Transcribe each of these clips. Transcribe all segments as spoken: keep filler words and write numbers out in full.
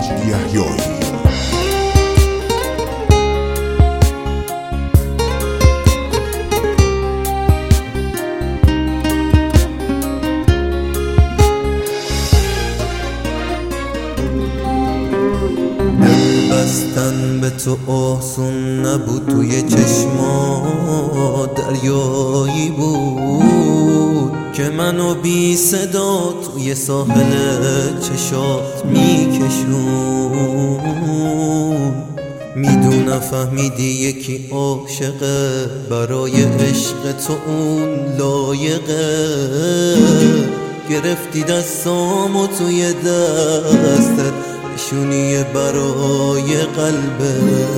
یحیایی. بستن به تو آسون نبود، توی چشما دریایی بود که منو بی صدا توی ساحل چشات میکشون. میدونم فهمیدی یکی عاشقه، برای عشق تو اون لایقه. گرفتی دستامو توی دستت، نشونی برای قلبه.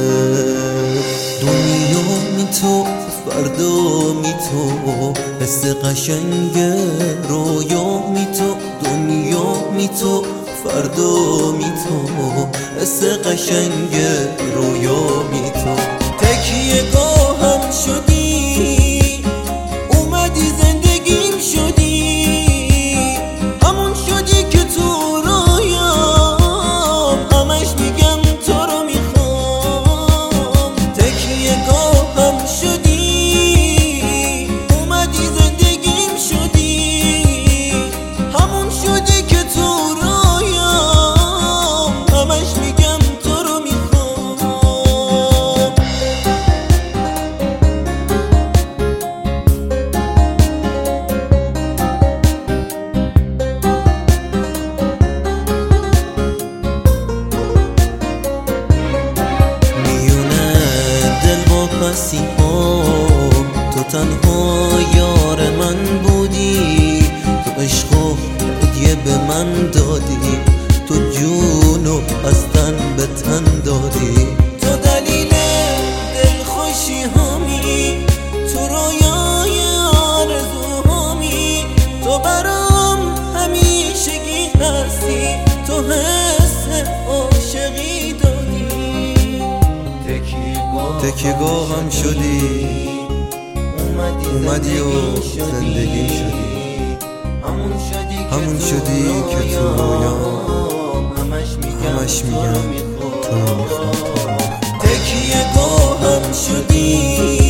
دنیا می تو فردا می تو، حس قشنگ رویا می تو. دنیا می تو فردا می تو، حس قشنگ رویا می تو. تکیه گاهم شدی، اومدی زندگیم شدی، همون شدی که تو تو تنها یار من بودی، تو عشق و هدیه به من دادی، تو جونو از تن به تن دادی. تو دلیل دلخوشی همی، تو رویای آرزوهامی، تو برام همیشگی هستی، تو حس عاشقی دادی. تکیه‌گاهم شدی، اومدی و زندگی شدی، همون شدی که تو رویام همش میگم تو رو میخوام. تکیه‌گاهم شدی.